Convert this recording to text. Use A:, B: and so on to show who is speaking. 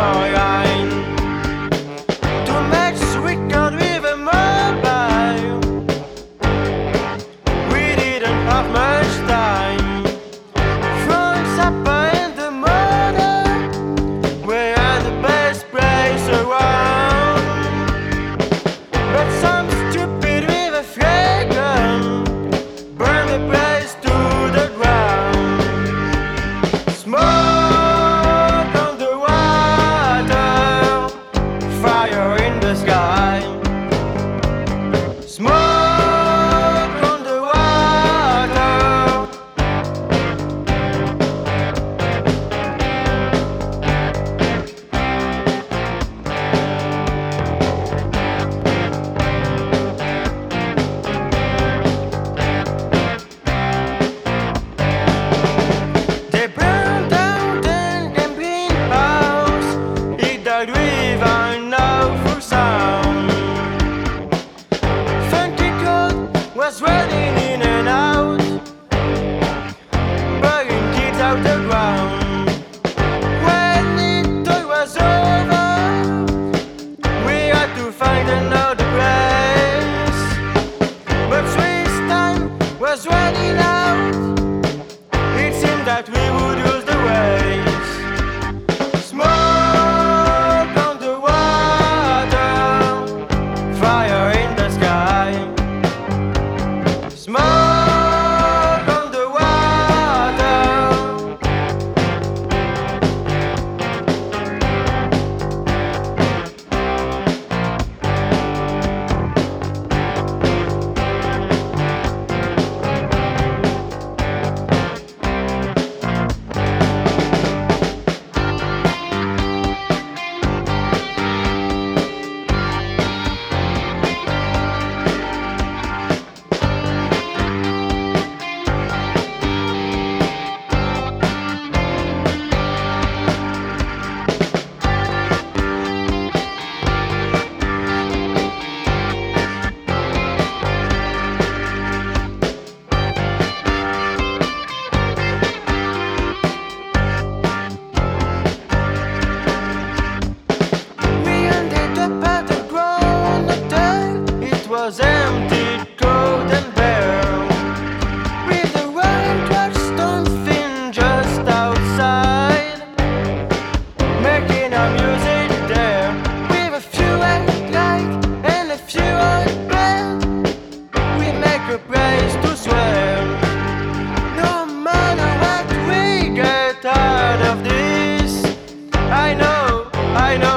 A: shoreline. Too much record with a mobile. We didn't have much time. From Zappa and the Mother, we are the best place around. But some stupid with a fragrance burn the place to the ground. Smoke on the water, fire in the sky. Smoke on the water. They burned down the camping house. It died with an awful sound. Funky Cold was running in and out, bugging kids out the ground. When it all was over, we had to find another place. But Swiss time was running out. It seemed that we would lose the waves. Smoke on the water, fire in the sky. Smoke on the water. We ended up at the Grand Hotel. It was empty, cold and bare, with the Royal Touchstone Fin just outside, making our music there. With a few white light and a few old bell, we make a place to swear. No matter what, we get out of this. I know